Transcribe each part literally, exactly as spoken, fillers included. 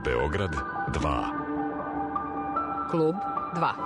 Beograd dva. Klub dva.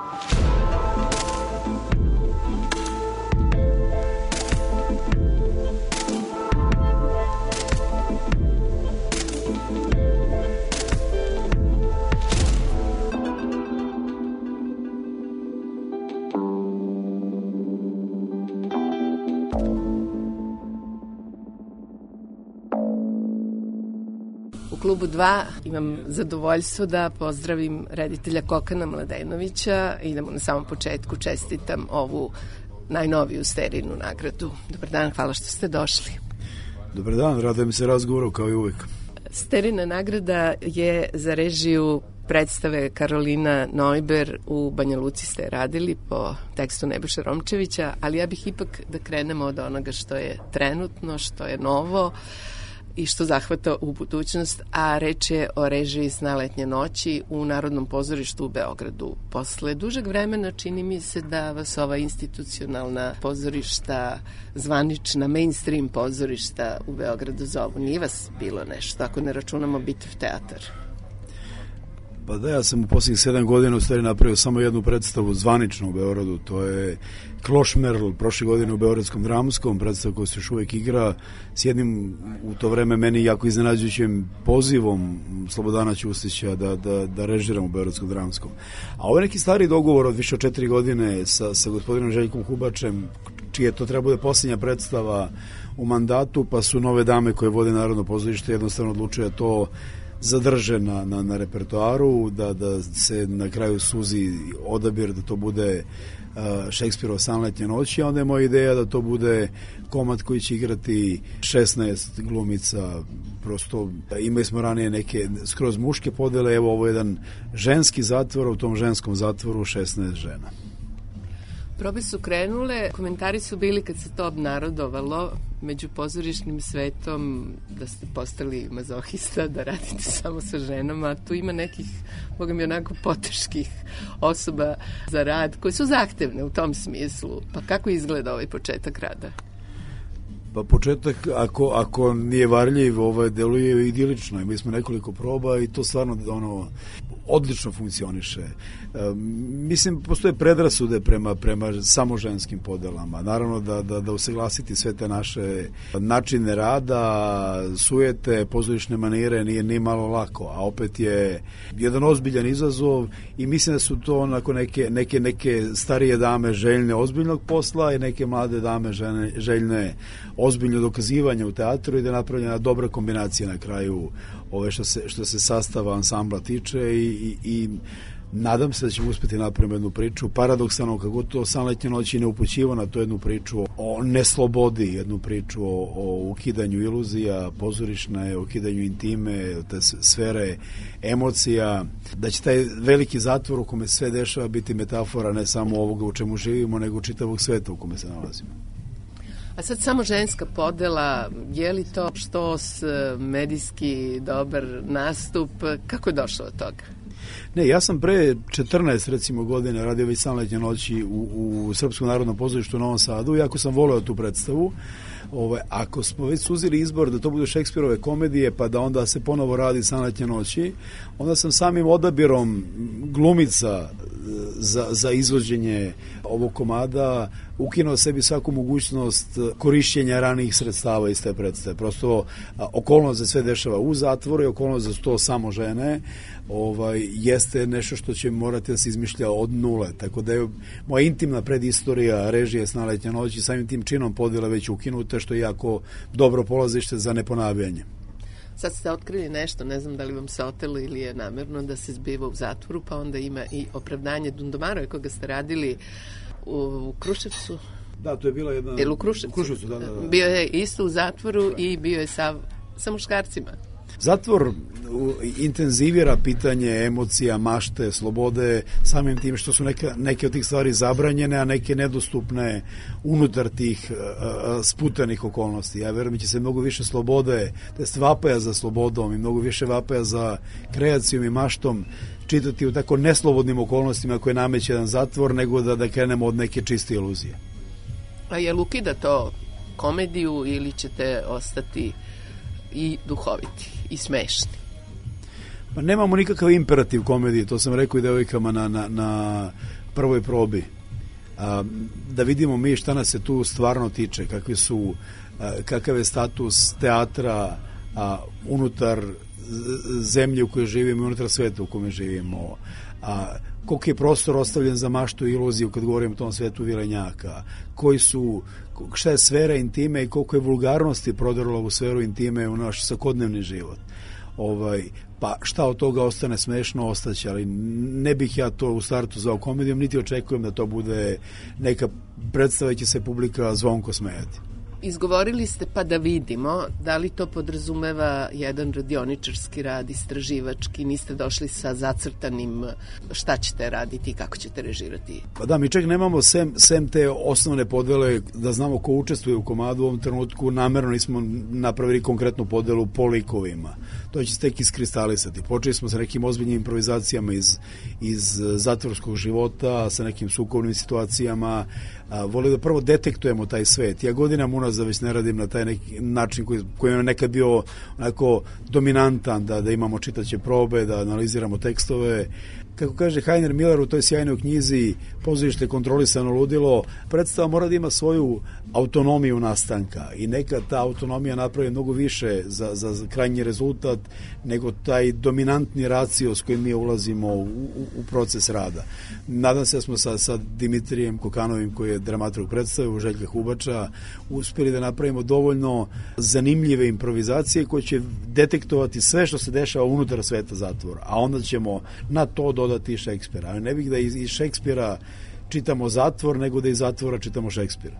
U Klubu dva imam zadovoljstvo da pozdravim reditelja Kokana Mladenovića i da mu na samom početku čestitam ovu najnoviju Sterinu nagradu. Dobar dan, hvala što ste došli. Dobar dan, radujem se razgovoru kao i uvek. Sterina nagrada je za režiju predstave Karolina Neuber u Banja Luci ste radili po tekstu Nebojše Romčevića, ali ja bih ipak da krenemo od onoga što je trenutno, što je novo i što zahvata u budućnost, a reč je o režiji Sna letnje noći u Narodnom pozorištu u Beogradu. Posle dužeg vremena čini mi se da vas ova institucionalna pozorišta, zvanična mainstream pozorišta u Beogradu zovu. Nije vas bilo nešto, ako ne računamo Bitev teatar? Pa da, ja sam u posljednjih sedam godina u stvari napravio samo jednu predstavu zvanično u Beogradu, to je Klošmerl, prošle godine u Beogradskom dramskom, predstavu koja se još uvek igra s jednim u to vreme meni jako iznenađujućim pozivom Slobodana Ćustića da, da, da režiram u Beogradskom dramskom. A ovo je neki stari dogovor od više od četiri godine sa, sa gospodinom Željkom Hubačem, čije to treba bude posljednja predstava u mandatu, pa su nove dame koje vode Narodno pozorište jednostavno odlučuje to zadrže na, na, na repertoaru, da, da se na kraju suzi odabir da to bude uh, Šekspirova San letnje noći, a onda je moja ideja da to bude komad koji će igrati šesnaest glumica. Prosto imali smo ranije neke skroz muške podele, evo ovo je jedan ženski zatvor, u tom ženskom zatvoru šesnaest žena. Probe su krenule, komentari su bili kad se to obnarodovalo među pozorišnim svetom da ste postali mazohista, da radite samo sa ženama. Tu ima nekih, boga mi, onako poteških osoba za rad koje su zahtevne u tom smislu. Pa kako izgleda ovaj početak rada? Pa početak, ako, ako nije varljiv, ovaj, deluje idilično. Mi smo nekoliko proba i to stvarno ono, odlično funkcioniše. E, mislim, postoje predrasude prema, prema samo ženskim podelama. Naravno da, da, da usaglasiti sve te naše načine rada, sujete, pozorišne manire nije ni malo lako, a opet je jedan ozbiljan izazov i mislim da su to onako neke, neke, neke starije dame željne ozbiljnog posla i neke mlade dame žene, željne ozbiljno dokazivanje u teatru i da je napravljena dobra kombinacija na kraju ove što se, što se sastava ansambla tiče i, i, i nadam se da ćemo uspjeti napraviti jednu priču. Paradoksalno, kako to San letnje noći ne upućiva na to jednu priču o neslobodi, jednu priču o, o ukidanju iluzija pozorišne, o ukidanju intime, te sfere emocija, da će taj veliki zatvor u kome sve dešava biti metafora ne samo ovoga u čemu živimo, nego čitavog sveta u kome se nalazimo. A sad samo ženska podela, je li to što s medijski dobar nastup? Kako je došlo od toga? Ne, ja sam pre četrnaest recimo godine radio već San letnje noći u, u Srpskom narodnom pozorištu u Novom Sadu i jako sam voleo tu predstavu. Ove, ako smo već suzili izbor da to bude Šekspirove komedije pa da onda se ponovo radi San letnje noći, onda sam samim odabirom glumica za, za izvođenje ovog komada ukinuo sebi svaku mogućnost korišćenja ranijih sredstava iz te predstave. Prosto a, okolnost da sve dešava u zatvoru i okolnost da su to samo žene ovaj, jeste nešto što će morati da se izmišlja od nule. Tako da je moja intimna predistorija režije Sna letnje noći samim tim činom podjela već ukinuta, što je jako dobro polazište za neponavljanje. Sad ste otkrili nešto, ne znam da li vam se otelo ili je namerno da se zbiva u zatvoru, pa onda ima i opravdanje Dundomarove koga ste radili u Kruševcu. Da, to je bila jedna... Ili u Kruševcu. Kruševcu, da, da, da. Bio je isto u zatvoru i bio je sa, sa muškarcima. Zatvor intenzivira pitanje emocija, mašte, slobode, samim tim što su neke, neke od tih stvari zabranjene, a neke nedostupne unutar tih uh, sputanih okolnosti. Ja verujem da će se mnogo više slobode, to jest vapaja za slobodom i mnogo više vapaja za kreacijom i maštom čitati u tako neslobodnim okolnostima koje nameće jedan zatvor, nego da, da krenemo od neke čiste iluzije. A je li ukida to komediju ili ćete ostati i duhoviti i smešni? Pa nemamo nikakav imperativ komedije, to sam rekao i devojkama na, na, na prvoj probi. A, da vidimo mi šta nas se tu stvarno tiče, kakvi su, a, kakav je status teatra a, unutar zemlje u kojoj živimo, unutar sveta u kome živimo, a, koliko je prostor ostavljen za maštu i iluziju kad govorimo o tom svetu vilenjaka, koji su, šta je sfera intime i koliko je vulgarnosti prodarilo u sferu intime u naš svakodnevni život. Ovaj, pa šta od toga ostane smešno, ostaće, ali ne bih ja to u startu zvao komedijom, niti očekujem da to bude neka predstava će se publika zvonko smejati. Izgovorili ste pa da vidimo, da li to podrazumeva jedan radioničarski rad, istraživački, niste došli sa zacrtanim šta ćete raditi i kako ćete režirati? Pa da, mi čak nemamo sem, sem te osnovne podele, da znamo ko učestvuje u komadu, u ovom trenutku namerno nismo napravili konkretnu podelu po likovima. To će se tek iskristalisati. Počeli smo sa nekim ozbiljnim improvizacijama iz, iz zatvorskog života, sa nekim sukovnim situacijama. Volio da prvo detektujemo taj svet. Ja godinama unazad već ne radim na taj neki način koji, koji je nekad bio onako dominantan, da, da imamo čitaće probe, da analiziramo tekstove. Kako kaže Heiner Miller u toj sjajnoj knjizi Pozorište kontrolisano ludilo, predstava mora da ima svoju autonomiju nastanka i neka ta autonomija napravi mnogo više za, za, za krajnji rezultat nego taj dominantni racio s kojim mi ulazimo u, u, u proces rada. Nadam se da smo sa, sa Dimitrijem Kokanovim, koji je dramaturg predstave, u Željka Hubača, uspjeli da napravimo dovoljno zanimljive improvizacije koje će detektovati sve što se dešava unutar sveta zatvora, a onda ćemo na to dodati Šekspira. Ali ne bih da iz, iz Šekspira čitamo zatvor, nego da iz zatvora čitamo Šekspira.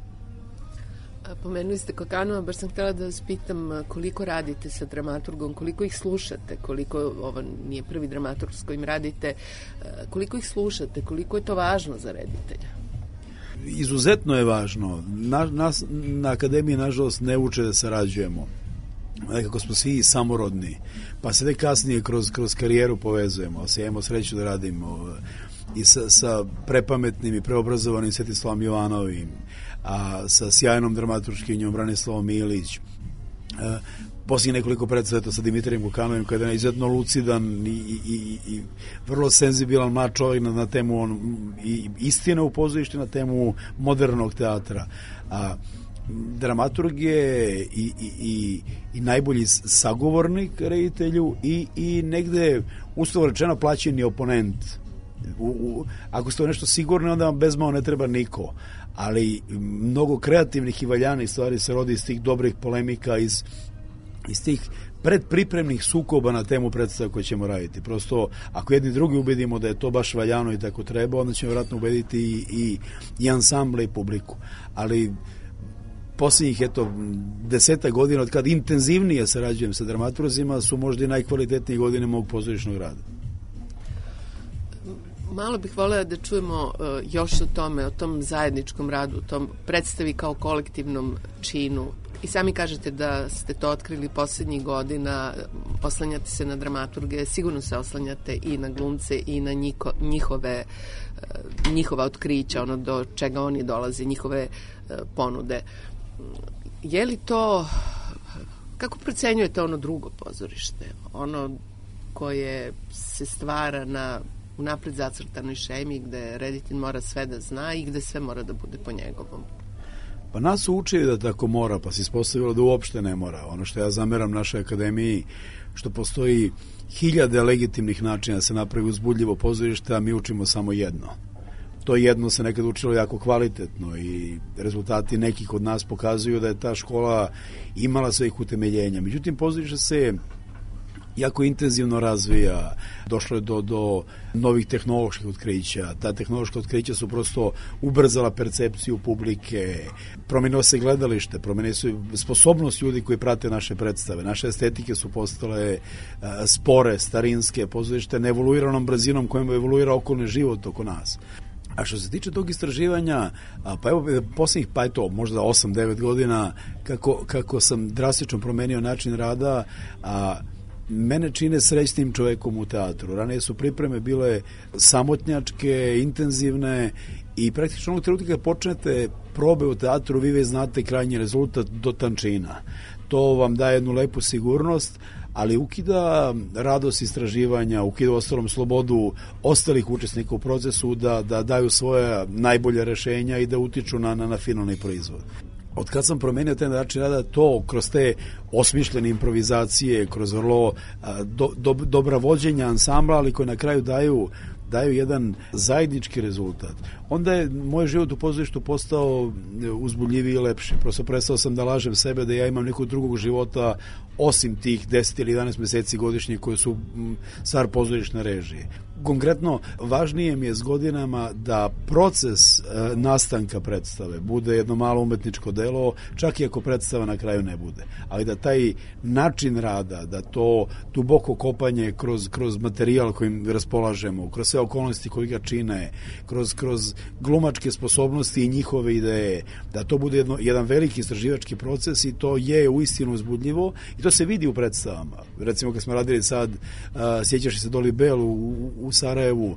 Pomenuli ste Kokanova, baš sam htjela da vas pitam koliko radite sa dramaturgom, koliko ih slušate, koliko, ovo nije prvi dramaturg s kojim radite, koliko ih slušate, koliko je to važno za reditelja? Izuzetno je važno. Na, nas na akademiji, nažalost, ne uče da sarađujemo. Nekako smo svi samorodni, pa se ne kasnije kroz, kroz karijeru povezujemo, se imamo sreću da radimo i sa, sa prepametnim i preobrazovanim Svetislavom Jovanovim, a sa sjajnom dramaturškinjom Branislavom Ilić. A, poslije nekoliko predstaveta sa Dimitrijem Kokanovim, kada je izuzetno lucidan i, i, i, i vrlo senzibilan mlad čovjek na, na temu on, i istine u pozorištu, na temu modernog teatra. A dramaturg je i, i, i, i najbolji sagovornik reditelju i, i negde uslovno rečeno plaćeni oponent. U, u, ako ste nešto sigurni, onda vam bezmalo ne treba niko, ali mnogo kreativnih i valjanih stvari se rodi iz tih dobrih polemika, iz, iz tih predpripremnih sukoba na temu predstava koje ćemo raditi. Prosto, ako jedni drugi ubedimo da je to baš valjano i tako treba, onda ćemo vjerojatno ubediti i, i, i ansambla i publiku. Ali posljednjih, eto, deseta godina od kad intenzivnije sarađujem sa dramaturgima su možda i najkvalitetnije godine mog pozorišnog rada. Malo bih voljela da čujemo uh, još o tome, o tom zajedničkom radu, o tom predstavi kao kolektivnom činu. I sami kažete da ste to otkrili posljednjih godina, oslanjate se na dramaturge, sigurno se oslanjate i na glumce i na njiko, njihove, uh, njihova otkrića, ono do čega oni dolaze, njihove uh, ponude. Je li to, kako procenjujete ono drugo pozorište? Ono koje se stvara na unapred zacrtanoj šemi, gde reditelj mora sve da zna i gde sve mora da bude po njegovom? Pa nas su učili da tako mora, pa se ispostavilo da uopšte ne mora. Ono što ja zameram našoj akademiji, što postoji hiljade legitimnih načina da se napravi uzbudljivo pozorište, a mi učimo samo jedno. To jedno se nekad učilo jako kvalitetno i rezultati nekih od nas pokazuju da je ta škola imala svojih utemeljenja. Međutim, pozorište se jako intenzivno razvija, došlo je do, do novih tehnoloških otkrića. Ta tehnološka otkrića su prosto ubrzala percepciju publike, promenilo se gledalište, promenilo se sposobnost ljudi koji prate naše predstave. Naše estetike su postale a, spore, starinske, pozorište neevoluiranom brzinom kojom evoluira okolni život oko nas. A što se tiče tog istraživanja, pa evo, posljednjih, pa eto, možda osam devet godina, kako, kako sam drastično promenio način rada, a mene čine srećnim čovekom u teatru. Ranije su pripreme bile samotnjačke, intenzivne i praktično onog trenutka kad počnete probe u teatru, vi već znate krajnji rezultat do tančina. To vam daje jednu lepu sigurnost, ali ukida radost istraživanja, ukida ostalom slobodu ostalih učesnika u procesu da, da daju svoje najbolje rešenja i da utiču na, na, na finalni proizvod. Od kad sam promenio taj način rada, to kroz te osmišljene improvizacije, kroz vrlo do, do, dobra vođenja ansambla, ali koje na kraju daju daju jedan zajednički rezultat. Onda je moj život u pozorištu postao uzbuljiviji i lepši. Prosto prestao sam da lažem sebe da ja imam nekog drugog života osim tih deset ili jedanaest meseci godišnje koje su stvar pozorišne režije. Konkretno, važnije mi je s godinama da proces e, nastanka predstave bude jedno malo umetničko delo, čak i ako predstava na kraju ne bude. Ali da taj način rada, da to duboko kopanje kroz, kroz materijal kojim raspolažemo, kroz sve okolnosti koji ga čine, kroz, kroz glumačke sposobnosti i njihove ideje, da to bude jedno, jedan veliki istraživački proces i to je uistinu uzbudljivo i to se vidi u predstavama. Recimo kad smo radili sad, uh, sjećaš se Doli Bell u, u, u Sarajevu,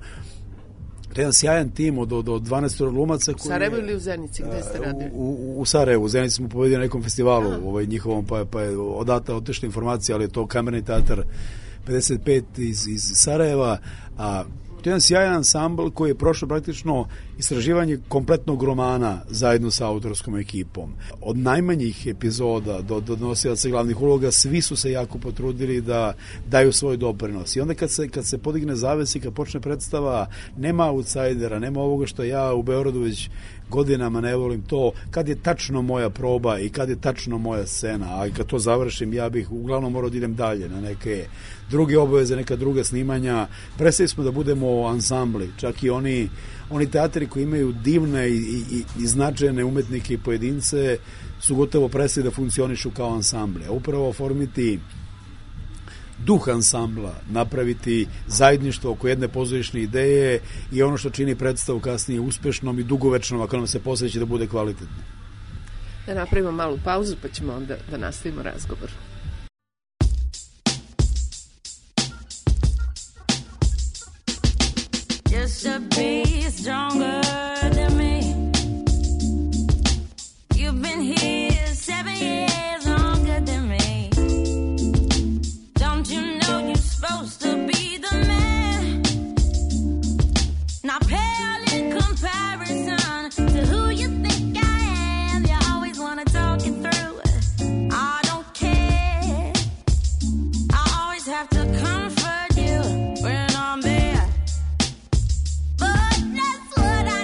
to je jedan sjajan tim od, od, od dvanaest glumaca. U Sarajevu ili u Zenici, gde ste radili? U, u, u Sarajevu, u Zenici smo pobedili na nekom festivalu ovaj, njihovom, pa, pa je odata otešna informacija, ali je to Kamerni teatar pedeset pet iz, iz Sarajeva, a to je jedan sjajan ansambl koji je prošao praktično istraživanje kompletnog romana zajedno sa autorskom ekipom. Od najmanjih epizoda do, do nosilaca glavnih uloga, svi su se jako potrudili da daju svoj doprinos. I onda kad se, kad se podigne zaves i kad počne predstava, nema outsidera, nema ovoga što ja u Beogradu već godinama ne volim to, kad je tačno moja proba i kad je tačno moja scena, a kad to završim, ja bih uglavnom morao da idem dalje na neke druge obaveze, neka druga snimanja. Prestali smo da budemo ansambli, čak i oni, oni teatri koji imaju divne i, i, i značajne umetnike i pojedince su gotovo prestali da funkcionišu kao ansambli. A upravo oformiti duh ansambla, napraviti zajedništvo oko jedne pozorišne ideje i ono što čini predstavu kasnije uspešnom i dugovečnom, ako nam se posveći da bude kvalitetno. Da napravimo malu pauzu pa ćemo onda da nastavimo razgovor. Just to be stronger than me. You've been here seven years longer than me. Don't you know you're supposed to be the man? Not pale in comparison to who you think I am. You always want to talk it through. I don't care. I always have to comfort you when I'm there. But that's what I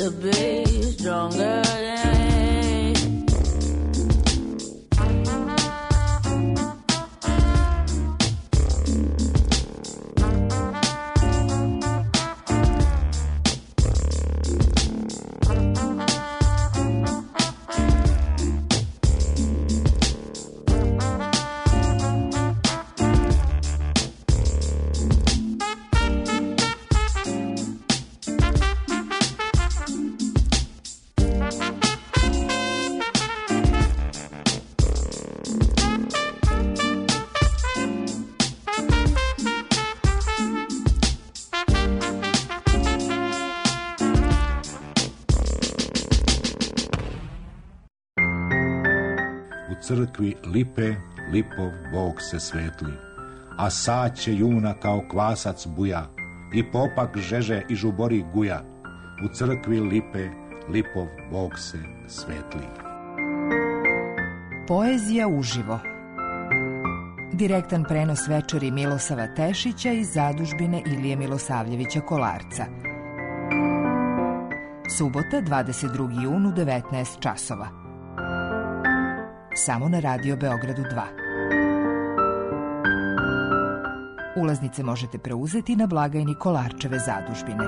to be stronger than me. Crkvi lipe, lipov Bog se svetli, a saće juna kao kvasac buja, i popak žeže i žubori guja. U crkvi lipe, lipov Bog se svetli. Poezija uživo. Direktan prenos večeri Milosava Tešića iz zadužbine Ilije Milosavljevića Kolarca. Subota, dvadeset drugi jun u devetnaest časova. Samo na Radio Beogradu dva. Ulaznice možete preuzeti na blagajni Kolarčeve zadužbine.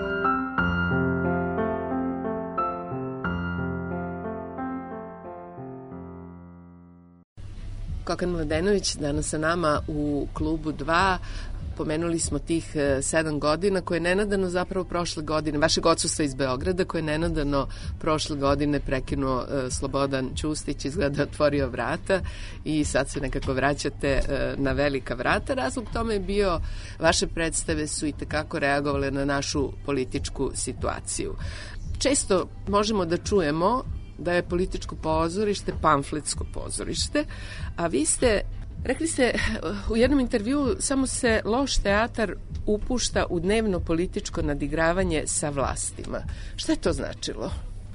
Kokan Mladenović danas sa nama u klubu dva. Pomenuli smo tih sedam godina koje je nenadano zapravo prošle godine, vašeg odsustva iz Beograda, koje je nenadano prošle godine prekinuo uh, Slobodan Ćustić, izgleda otvorio vrata i sad se nekako vraćate uh, na velika vrata. Razlog tome je bio, vaše predstave su i tekako reagovale na našu političku situaciju. Često možemo da čujemo da je političko pozorište pamfletsko pozorište, a vi ste rekli ste u jednom intervjuu, samo se loš teatar upušta u dnevno političko nadigravanje sa vlastima. Šta je to značilo?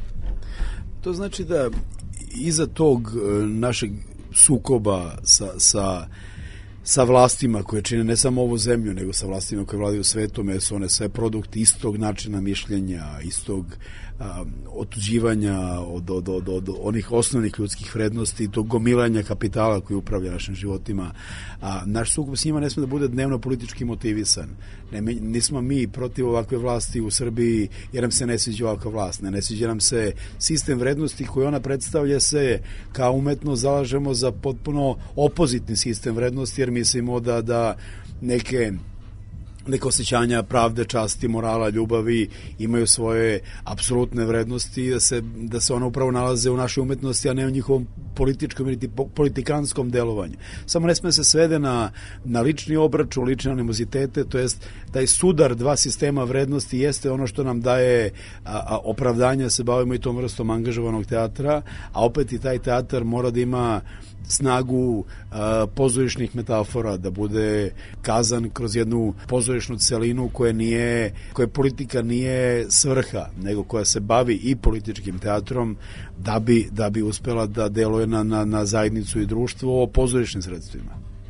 To znači da iza tog našeg sukoba sa, sa, sa vlastima koje čine ne samo ovu zemlju, nego sa vlastima koje vladaju svetom, jer su one sve produkti istog načina mišljenja, istog a, otuđivanja od, od, od, od onih osnovnih ljudskih vrednosti, tog gomilanja kapitala koji upravlja našim životima. A, naš sukob s njima ne sme da bude dnevno politički motivisan. Ne, mi, nismo mi protiv ovakve vlasti u Srbiji jer nam se ne sviđa ovakva vlast. Ne, ne sviđa nam se sistem vrednosti koji ona predstavlja, se kao umetno zalažemo za potpuno opozitni sistem vrednosti, jer mislimo da, da neke neke osjećanja pravde, časti, morala, ljubavi imaju svoje apsolutne vrednosti i da se, da se one upravo nalaze u našoj umetnosti, a ne u njihovom političkom ili politikanskom delovanju. Samo ne sme se svede na, na lični obračun, lične animozitete, to jest taj sudar dva sistema vrednosti jeste ono što nam daje a, a, opravdanje, se bavimo i tom vrstom angažovanog teatra, a opet i taj teatar mora da ima snagu a, pozorišnih metafora, da bude kazan kroz jednu pozorišnu celinu koja nije, koja politika nije svrha, nego koja se bavi i političkim teatrom da bi, da bi uspela da deluje na, na, na zajednicu i društvo o pozorišnim sredstvima.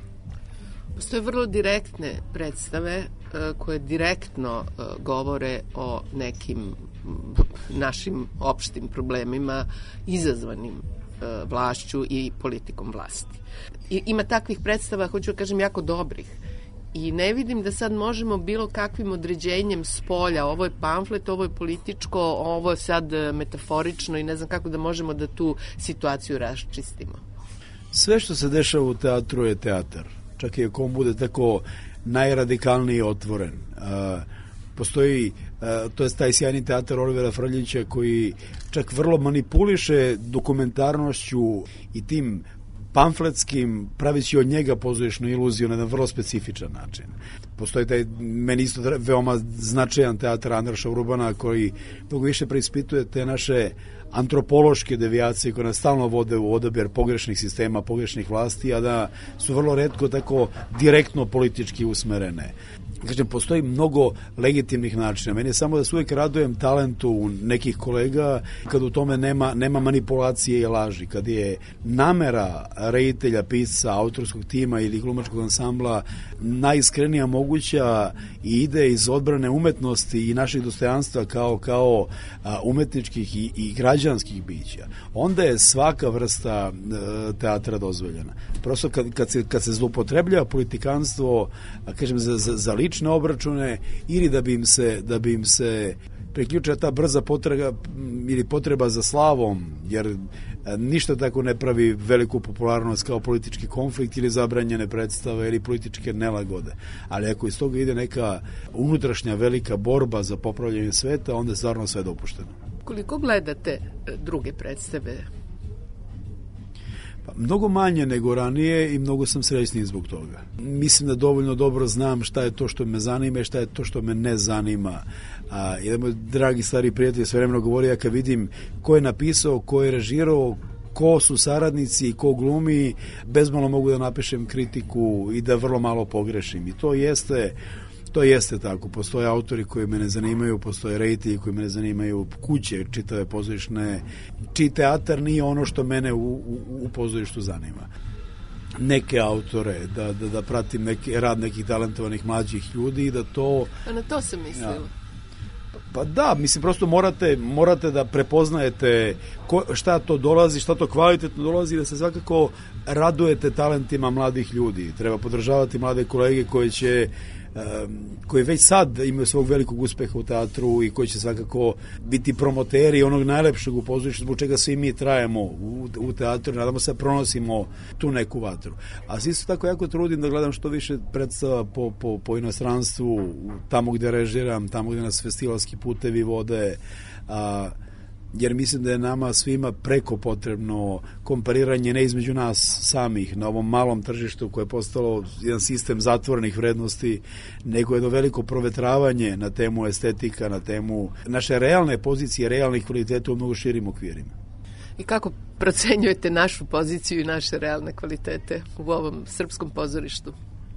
Postoje vrlo direktne predstave koje direktno govore o nekim našim opštim problemima izazvanim vlašću i politikom vlasti. I, ima takvih predstava, hoću da kažem, jako dobrih. I ne vidim da sad možemo bilo kakvim određenjem s polja, ovo je pamflet, ovo je političko, ovo je sad metaforično i ne znam kako da možemo da tu situaciju raščistimo. Sve što se dešava u teatru je teatar. Čak i ako on bude tako najradikalniji otvoren. Uh, postoji, uh, to je taj sjajni teatar Olivera Frljića koji čak vrlo manipuliše dokumentarnošću i tim pamfletskim, pravići od njega pozorišnu iluziju na jedan vrlo specifičan način. Postoji taj, meni isto veoma značajan teatar Andraša Urbana koji mnogo više preispituje te naše antropološke devijacije koje nas stalno vode u odabir pogrešnih sistema, pogrešnih vlasti, a da su vrlo retko tako direktno politički usmerene. Kažem, postoji mnogo legitimnih načina. Meni je samo da se uvijek radujem talentu nekih kolega kad u tome nema, nema manipulacije i laži. Kad je namera reditelja, pisca, autorskog tima ili glumačkog ansambla najiskrenija moguća moguća i ide iz odbrane umetnosti i naših dostojanstva kao, kao a, umetničkih i, i građanskih bića, onda je svaka vrsta a, teatra dozvoljena. Prosto kad, kad, se, kad se zloupotrebljava politikanstvo, a, kažem, za, za, za lične obračune ili da bi im se, da bi im se priključila ta brza potraga ili potreba za slavom, jer ništa tako ne pravi veliku popularnost kao politički konflikt ili zabranjene predstave ili političke nelagode. Ali ako iz toga ide neka unutrašnja velika borba za popravljanje sveta, onda je stvarno sve dopušteno. Koliko gledate druge predstave? Pa, mnogo manje nego ranije i mnogo sam srećniji zbog toga. Mislim da dovoljno dobro znam šta je to što me zanima i šta je to što me ne zanima. A, jedan moj dragi stari prijatelj sve vremeno govori, ja kad vidim ko je napisao, ko je režirao, ko su saradnici, ko glumi, bezmalo mogu da napišem kritiku i da vrlo malo pogrešim. I to jeste... To jeste tako. Postoje autori koji me ne zanimaju, postoje reditelji koji me ne zanimaju, kuće, čitave pozorišne, čiji teatar nije ono što mene u, u, u pozorištu zanima. Neke autore, da, da, da pratim neki, rad nekih talentovanih mlađih ljudi i da to... A na to sam mislila. Ja. Pa da, mislim, prosto morate, morate da prepoznajete ko, šta to dolazi, šta to kvalitetno dolazi, da se svakako radujete talentima mladih ljudi. Treba podržavati mlade kolege koji će koji već sad imaju svog velikog uspeha u teatru i koji će svakako biti promoteri onog najlepšeg u pozorištu, zbog čega svi mi trajemo u, u teatru, nadamo se da pronosimo tu neku vatru. A svi se tako jako trudim da gledam što više predstava po, po, po inostranstvu, tamo gde režiram, tamo gde nas festivalski putevi vode, a jer mislim da je nama svima preko potrebno kompariranje ne između nas samih na ovom malom tržištu koje je postalo jedan sistem zatvorenih vrednosti, nego jedno veliko provetravanje na temu estetika, na temu naše realne pozicije, realnih kvaliteta u mnogo širim okvirima. I kako procenjujete našu poziciju i naše realne kvalitete u ovom srpskom pozorištu?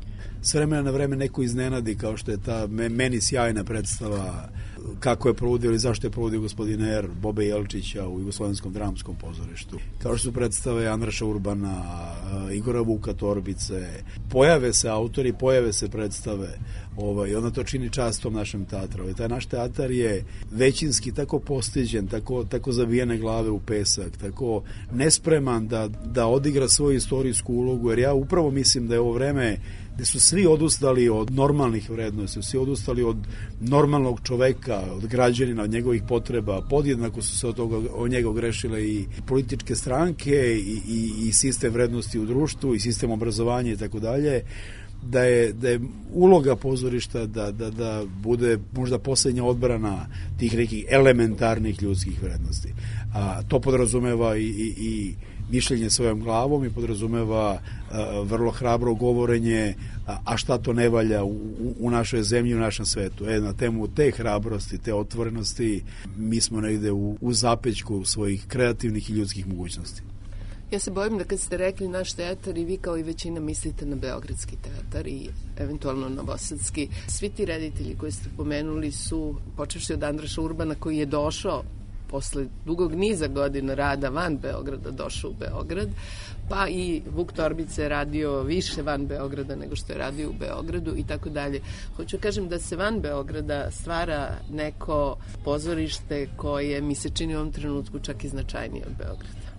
S vremena na vreme neko iznenadi, kao što je ta meni sjajna predstava kako je provodio ili zašto je provodio gospodin Er Bobe Jelčića u Jugoslovenskom dramskom pozorištu. Kao što su predstave Andraša Urbana, Igora Vuka Torbice. Pojave se autori, pojave se predstave, ovaj, ona to čini čast tom našem teatru. Ovaj, taj naš teatar je većinski tako postiđen, tako, tako zabijene glave u pesak, tako nespreman da, da odigra svoju istorijsku ulogu, jer ja upravo mislim da je ovo vreme gde su svi odustali od normalnih vrednosti, svi odustali od normalnog čoveka, od građanina, od njegovih potreba, podjednako su se od, toga, od njega ogrešile i političke stranke i, i, i sistem vrednosti u društvu i sistem obrazovanja i tako dalje, da je, da je uloga pozorišta da, da, da bude možda poslednja odbrana tih nekih elementarnih ljudskih vrednosti. A to podrazumeva i, i, i mišljenje svojom glavom i podrazumeva a, vrlo hrabro govorenje, a, a šta to ne valja u, u našoj zemlji, u našem svetu. E, na temu te hrabrosti, te otvorenosti, mi smo negde u, u zapećku svojih kreativnih i ljudskih mogućnosti. Ja se bojim da kad ste rekli naš teatar i vi kao i većina mislite na beogradski teatar i eventualno novosadski. Svi ti reditelji koji ste pomenuli su, počevši od Andraša Urbana koji je došao posle dugog niza godina rada van Beograda, došao u Beograd, pa i Vuk Torbice je radio više van Beograda nego što je radio u Beogradu i tako dalje. Hoću kažem da se van Beograda stvara neko pozorište koje mi se čini u ovom trenutku čak i značajnije od Beograda.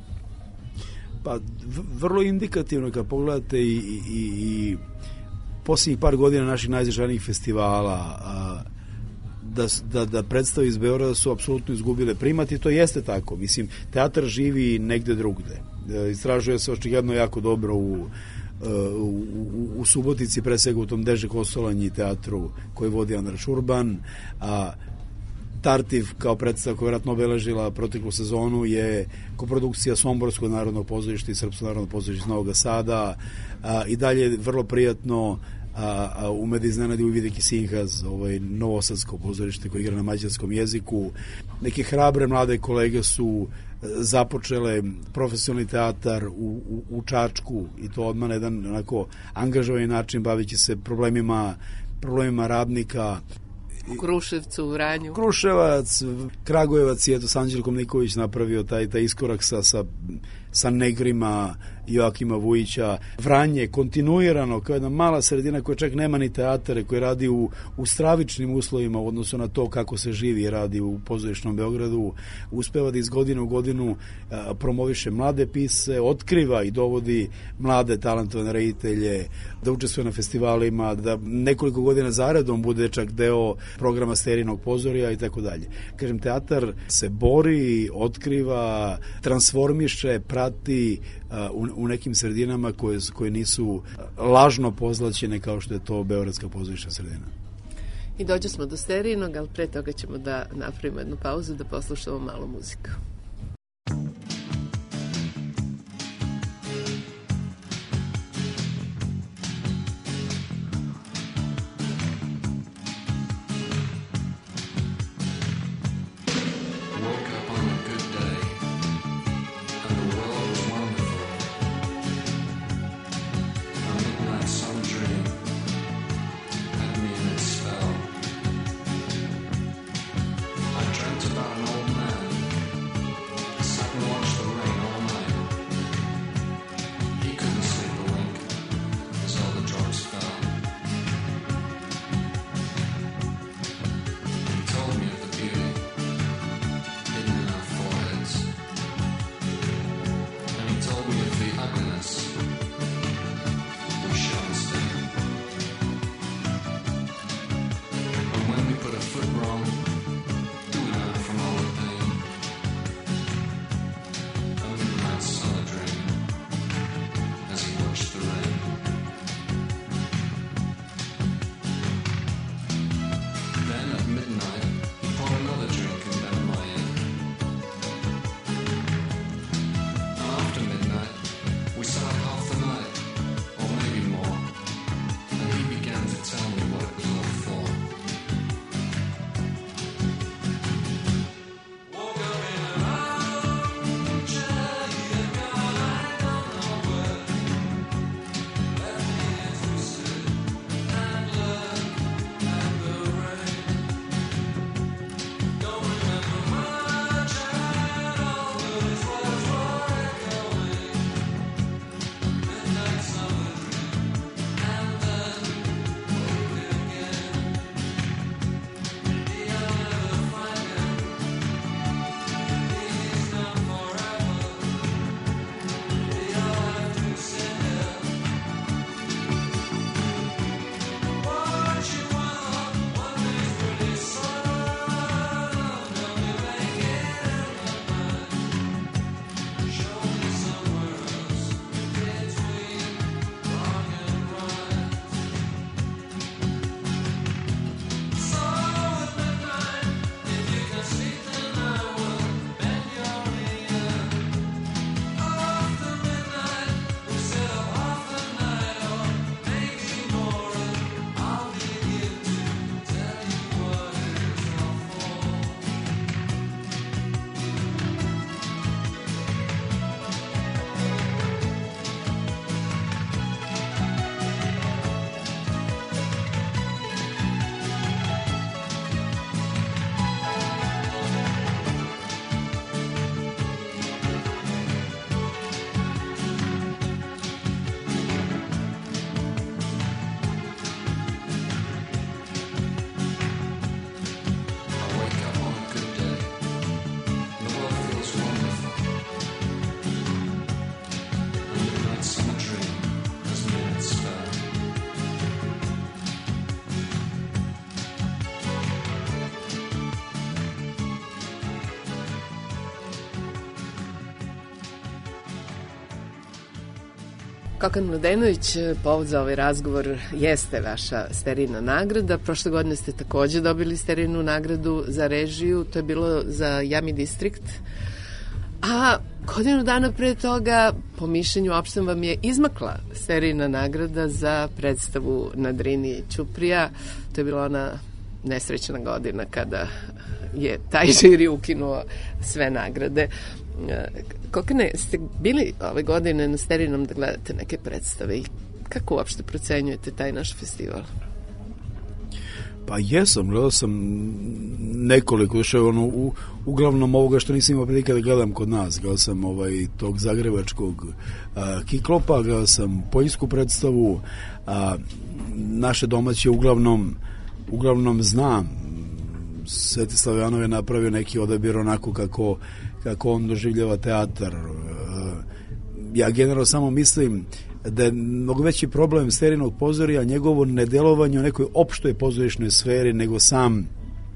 Pa vrlo indikativno kad pogledate i, i, i posljednjih par godina naših najznačajnijih festivala, a, da, da, da predstave iz Beograda su apsolutno izgubile primat i to jeste tako. Mislim, teatar živi negde drugde. Istražuje se očigledno jako dobro u, u, u, u Subotici, pre svega u tom Deže Kostolanji teatru koji vodi Andraš Urban, a Tartiv kao predstava koja je vjerojatno obeležila proteklu sezonu je koprodukcija Somborskog narodnog pozorišta i Srpskog narodnog pozorišta iz Novog Sada, a, i dalje je vrlo prijatno a, a u me da iznenadi Uvideki Sinhaz, ovaj novosadsko pozorište koje igra na mađarskom jeziku. Neke hrabre mlade kolege su započele profesionalni teatar u, u, u Čačku i to odmah na jedan onako angažovani način bavići se problemima problemima radnika. U Kruševcu, u Vranju. Kruševac, Kragujevac je to s Anđelkom Nikolić napravio taj, taj iskorak sa, sa sa Negrima, Joakima Vujića, Vranje, kontinuirano, kao jedna mala sredina koja čak nema ni teatare, koja radi u, u stravičnim uslovima u odnosu na to kako se živi i radi u pozorišnom Beogradu, uspeva da iz godine u godinu a, promoviše mlade pisce, otkriva i dovodi mlade talentovane reditelje, da učestvuje na festivalima, da nekoliko godina zaredom bude čak deo programa Sterinog pozorija i tako dalje. Kažem, teatar se bori, otkriva, transformiše, prati u, u nekim sredinama koje, koje nisu lažno pozlaćene kao što je to beogradska pozorišna sredina. I dođe smo do Sterinog, ali pre toga ćemo da napravimo jednu pauzu da poslušamo malo muziku. Kokan Mladenović, povod za ovaj razgovor jeste vaša Sterina nagrada. Prošle godine ste takođe dobili Sterinu nagradu za režiju, to je bilo za Jami distrikt. A godinu dana pre toga, po mišljenju opštem, vam je izmakla Sterina nagrada za predstavu na Drini Ćuprija. To je bila ona nesrećna godina kada je taj žiri ukinuo sve nagrade. Kokane, ste bili ove godine na Sterinom da gledate neke predstave i kako uopšte procenjujete taj naš festival? Pa jesam, gledao sam nekoliko, još ono, u, uglavnom ovoga što nisam imao prilike da gledam kod nas. Gledao sam ovaj, tog zagrebačkog a, Kiklopa, gledao sam poljsku predstavu, a, naše domaće uglavnom, uglavnom znam. Svetislav Janov je napravio neki odabir onako kako, kako on doživljava teatar. Ja generalno samo mislim da je mnogo veći problem Sterinog pozorija njegovo nedelovanje u nekoj opštoj pozorišnoj sferi nego sam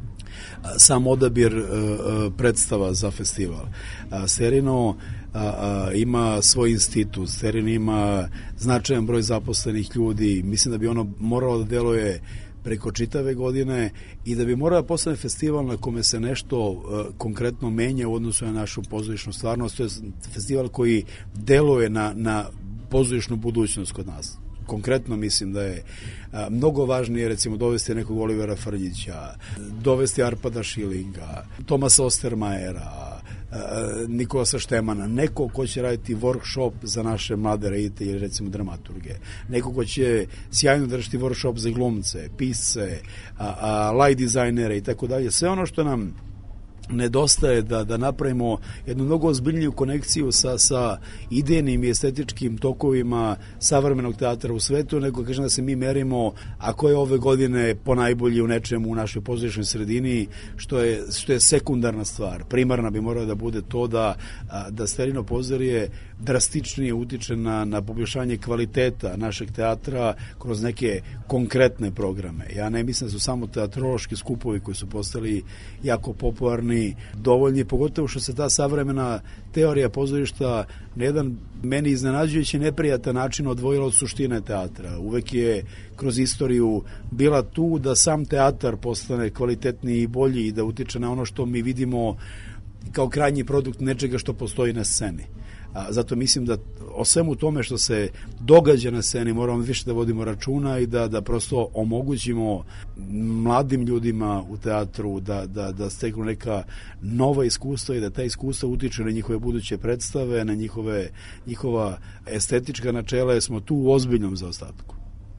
sam odabir uh, predstava za festival. Uh, Sterino uh, uh, ima svoj institut, Sterino ima značajan broj zaposlenih ljudi, mislim da bi ono moralo da deluje preko čitave godine i da bi morao da postane festival na kome se nešto uh, konkretno menja u odnosu na našu pozorišnu stvarnost. To je festival koji deluje na, na pozorišnu budućnost kod nas. Konkretno mislim da je a, mnogo važnije recimo dovesti nekog Olivera Frljića, dovesti Arpada Šilinga, Tomasa Ostermajera, a, Nikolasa Štemana, neko ko će raditi workshop za naše mlade reditelje, recimo dramaturge, neko ko će sjajno držati workshop za glumce, pisce, a, a, light dizajnere i tako dalje. Sve ono što nam nedostaje da, da napravimo jednu mnogo ozbiljniju konekciju sa, sa idejnim i estetičkim tokovima savremenog teatra u svetu, nego kažem da se mi merimo ako je ove godine ponajbolji u nečemu u našoj pozorišnoj sredini, što je, što je sekundarna stvar. Primarna bi morala da bude to da, da Sterino pozorje drastičnije utiče na, na poboljšanje kvaliteta našeg teatra kroz neke konkretne programe. Ja ne mislim da su samo teatrološki skupovi koji su postali jako popularni dovoljni, pogotovo što se ta savremena teorija pozorišta na jedan meni iznenađujući neprijatan način odvojila od suštine teatra. Uvek je kroz istoriju bila tu da sam teatar postane kvalitetniji i bolji i da utiče na ono što mi vidimo kao krajnji produkt nečega što postoji na sceni. A, zato mislim da o svemu tome što se događa na sceni moramo više da vodimo računa i da, da prosto omogućimo mladim ljudima u teatru da, da, da steknu neka nova iskustva i da ta iskustva utiče na njihove buduće predstave, na njihove, njihova estetička načela, jer smo tu u ozbiljnom zaostatku.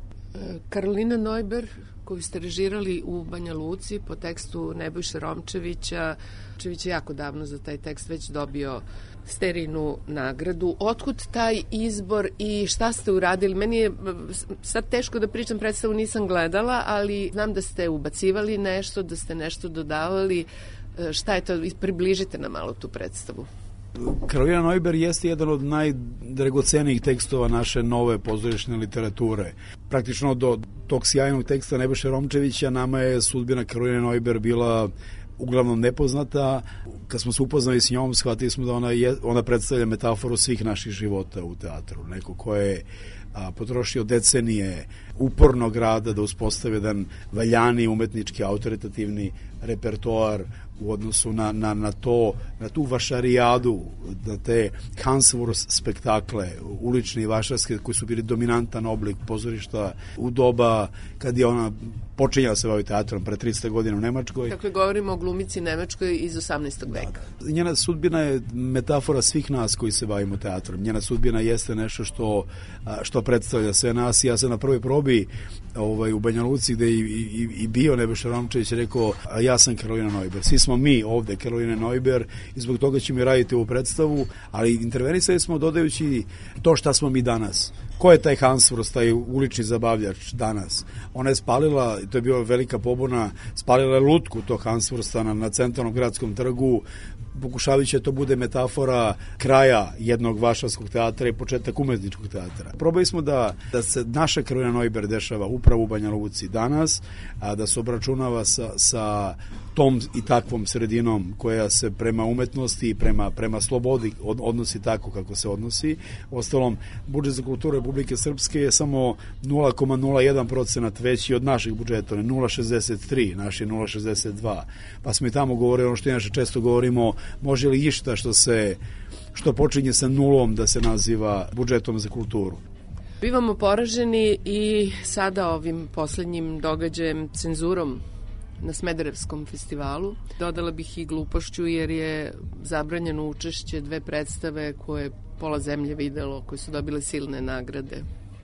Karolina Neuber, koju ste režirali u Banja Luci po tekstu Nebojše Romčevića. Romčević je jako davno za taj tekst već dobio Sterinu nagradu. Otkud taj izbor i šta ste uradili? Meni je sad teško da pričam, predstavu nisam gledala, ali znam da ste ubacivali nešto, da ste nešto dodavali. Šta je to? Približite nam malo tu predstavu. Karolina Neuber jeste jedan od najdragocenijih tekstova naše nove pozorišne literature. Praktično do tog sjajnog teksta Nebojše Romčevića nama je sudbina Karoline Neuber bila uglavnom nepoznata. Kad smo se upoznali s njom, shvatili smo da ona, je, ona predstavlja metaforu svih naših života u teatru. Neko ko je a, potrošio decenije upornog rada da uspostavi jedan valjani umetnički autoritativni repertoar u odnosu na, na, na to, na tu vašarijadu, na te Hanswurst spektakle, ulične i vašarske, koji su bili dominantan oblik pozorišta u doba kad je ona počinjala se baviti teatrom pre tristo godina u Nemačkoj. Dakle, govorimo o glumici Nemačkoj iz osamnaestog veka. Da, njena sudbina je metafora svih nas koji se bavimo teatrom. Njena sudbina jeste nešto što, što predstavlja sve nas. Ja sam na prvoj probi ovaj, u Banja Luci gde i, i, i bio Nebojša Romčević rekao, a ja sam Karolina Neuber. Svi smo mi ovde Karolina Neuber i zbog toga ćemo i raditi ovu predstavu, ali intervenisali smo dodajući to šta smo mi danas. Ko je taj Hanswurst, taj ulični zabavljač danas? Ona je spalila, to je bila velika pobuna, spalila je lutku tog Hanswursta na, na centralnom gradskom trgu, pokušavajući da to bude metafora kraja jednog vašarskog teatra i početak umetničkog teatra. Probali smo da, da se naša Karolina Neuber dešava upravo u Banja Luci danas, a da se obračunava sa, sa tom i takvom sredinom koja se prema umetnosti i prema, prema slobodi od, odnosi tako kako se odnosi. Ostalom, budžet za kulturu Republike Srpske je samo nula zarez nula jedan procenat veći od našeg budžeta, nula zarez šezdeset tri, naš je nula zarez šezdeset dva. Pa smo i tamo govorili ono što inače često govorimo, može li išta što se što počinje sa nulom da se naziva budžetom za kulturu. Bivamo poraženi i sada ovim poslednjim događajem, cenzurom na Smederevskom festivalu. Dodala bih i glupošću jer je zabranjeno učešće dve predstave koje pola zemlje videlo, koje su dobile silne nagrade.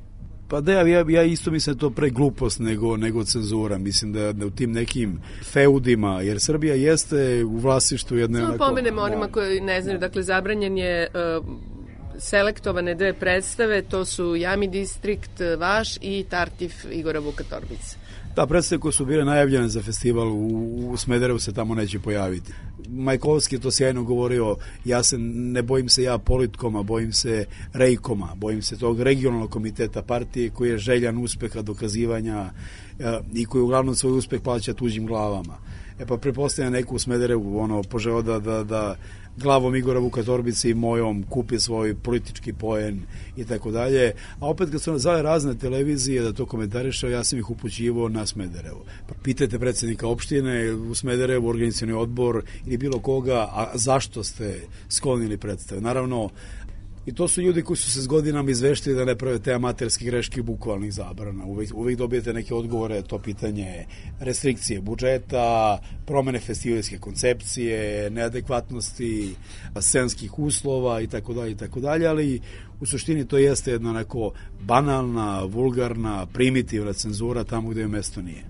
Pa da, ja, ja isto mislim da to pre glupost nego, nego cenzura. Mislim da, da u tim nekim feudima, jer Srbija jeste u vlasništvu jedne... Samo pomenemo onima koji ne znaju, dakle zabranjen je uh, selektovane dve predstave, to su Jami distrikt vaš i Tartif Igora Vuka Torbice. Da, predstave koje su bile najavljene za festival u, u Smederevu se tamo neće pojaviti. Majkovski je to sjajno govorio, ja se ne bojim se ja politkoma, bojim se rejkoma, bojim se tog regionalnog komiteta partije koji je željan uspeha, dokazivanja e, i koji uglavnom svoj uspeh plaća tuđim glavama. E pa prepostavljam neku u Smederevu ono, požeo da, da, da glavom Igora Vuka Torbice i mojom kupi svoj politički poen i tako dalje. A opet kad su nas zvale razne televizije da to komentarišao, ja sam ih upućivao na Smederevo. Pitajte predsjednika opštine u Smederevu, organizacioni odbor ili bilo koga, a zašto ste sklonili predstave? Naravno, i to su ljudi koji su se s godinama izveštili da ne prave te amaterske greške bukvalnih zabrana. Uvijek, uvijek dobijete neke odgovore, to pitanje restrikcije budžeta, promene festivalske koncepcije, neadekvatnosti scenskih uslova i tako dalje i tako dalje, ali u suštini to jeste jedna onako banalna, vulgarna, primitivna cenzura tamo gde joj mesto nije.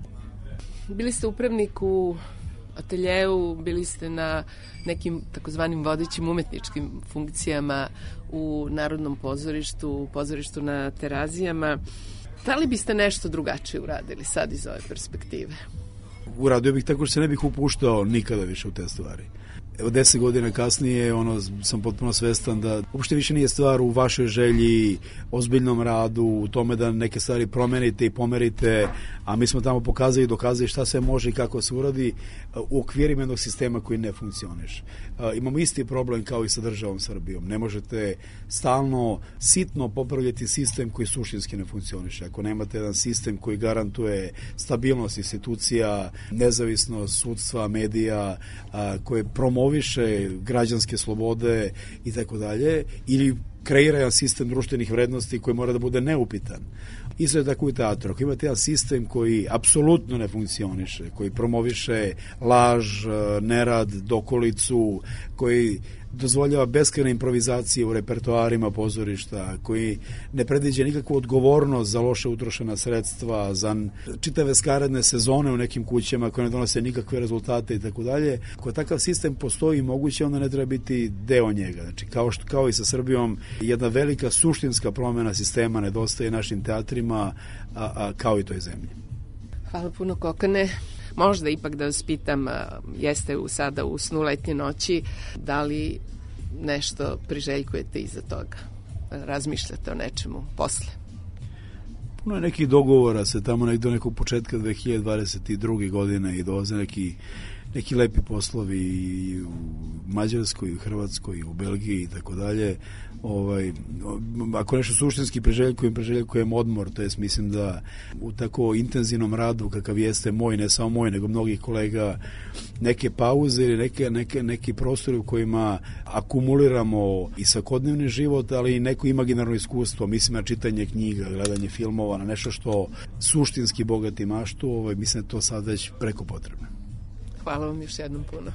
Bili ste upravnik u ateljeu, bili ste na nekim takozvanim vodećim umetničkim funkcijama u Narodnom pozorištu, u pozorištu na Terazijama. Da li biste nešto drugačije uradili sad iz ove perspektive? Uradio bih tako što se ne bih upuštao nikada više u te stvari. Evo deset godina kasnije ono, sam potpuno svestan da uopšte više nije stvar u vašoj želji, ozbiljnom radu, u tome da neke stvari promenite i pomerite, a mi smo tamo pokazali i dokazali šta se može i kako se uradi u okvirima jednog sistema koji ne funkcioniše. Imamo isti problem kao i sa državom Srbijom. Ne možete stalno sitno popravljati sistem koji suštinski ne funkcioniše. Ako nemate jedan sistem koji garantuje stabilnost institucija, nezavisnost sudstva, medija, koje promoviše građanske slobode i tako dalje, ili kreira jedan sistem društvenih vrednosti koji mora da bude neupitan. Isto je tako i teatru. Ako imate jedan sistem koji apsolutno ne funkcioniše, koji promoviše laž, nerad, dokolicu, koji dozvoljava beskrajne improvizacije u repertoarima pozorišta, koji ne predviđa nikakvu odgovornost za loše utrošena sredstva, za čitave skaradne sezone u nekim kućama koje ne donose nikakve rezultate i tako dalje. Ako takav sistem postoji moguće, onda ne treba biti deo njega. Znači, kao, što, kao i sa Srbijom, jedna velika suštinska promjena sistema nedostaje našim teatrima, a, a, kao i toj zemlji. Hvala puno, Kokane. Možda ipak da vas pitam, jeste u sada u snu letnje noći, da li nešto priželjkujete iza toga? Razmišljate o nečemu posle? Puno je nekih dogovora, se tamo nekdo do nekog početka dve hiljade dvadeset druge godine i dolaze neki, neki lepi poslovi i u Mađarskoj, i u Hrvatskoj, i u Belgiji i tako dalje. Ovaj, ako nešto suštinski preželjkujem, preželjkujem odmor, to jest mislim da u tako intenzivnom radu kakav jeste moj, ne samo moj, nego mnogih kolega, neke pauze ili neke, neke, neki prostori u kojima akumuliramo i svakodnevni život, ali i neko imaginarno iskustvo, mislim na čitanje knjiga, gledanje filmova, na nešto što suštinski bogati maštu, ovaj, mislim da to sad već preko potrebno. Hvala vam još jednom puno.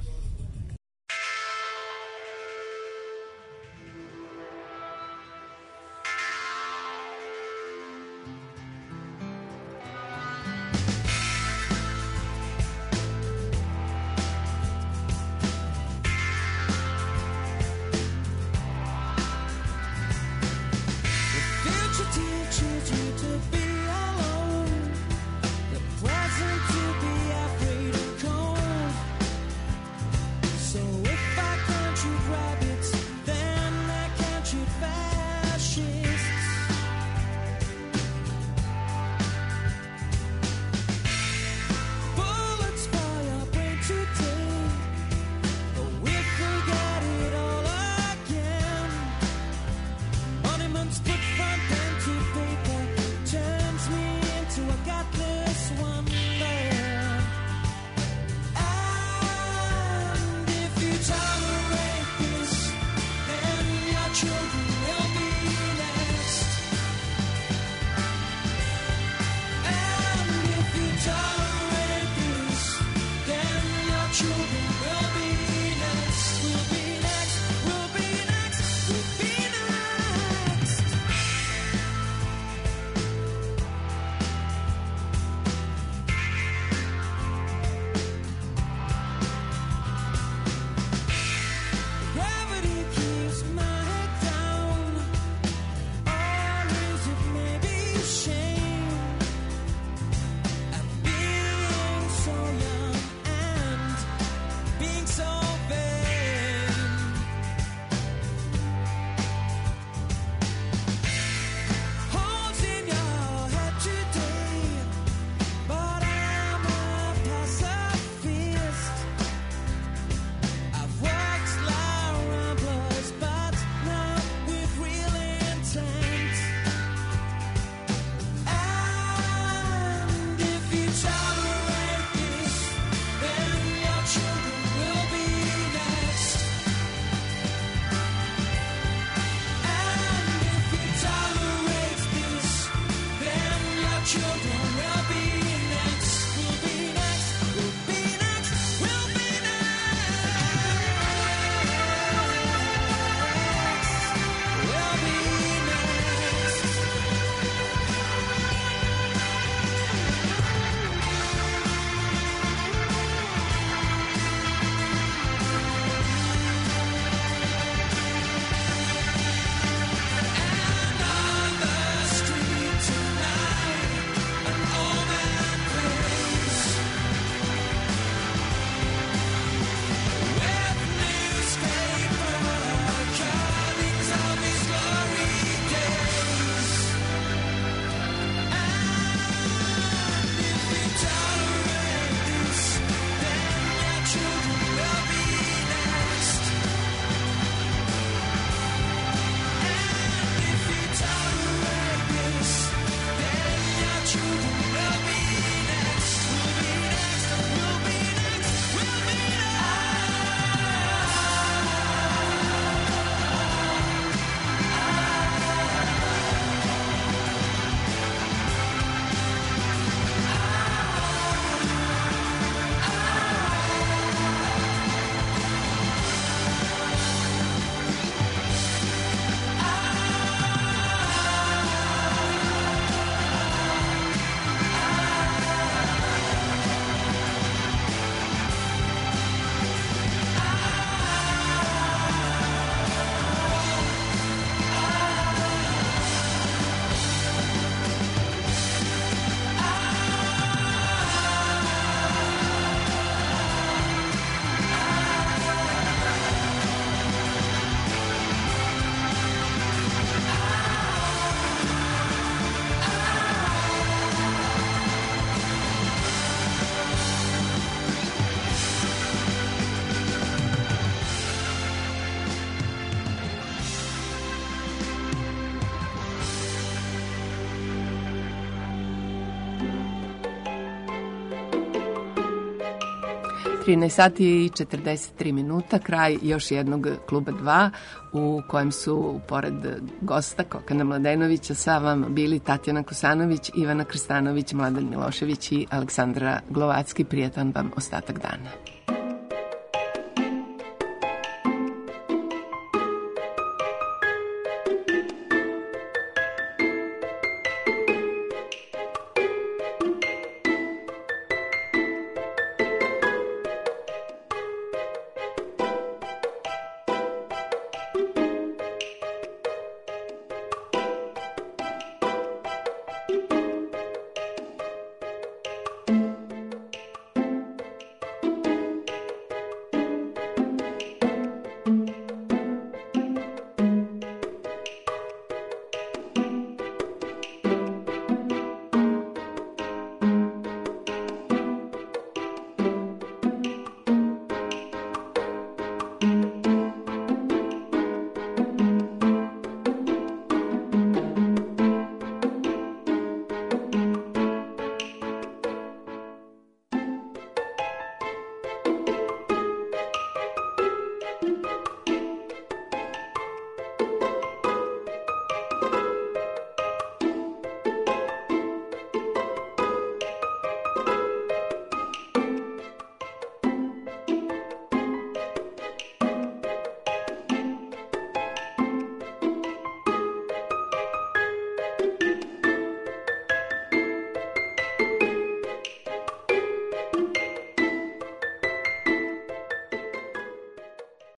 trinaest sati i četrdeset tri minuta, kraj još jednog Kluba dva u kojem su, pored gosta Kokana Mladenovića, sa vama bili Tatjana Kosanović, Ivana Krstanović, Mladen Milošević i Aleksandra Glovacki. Prijatan vam ostatak dana.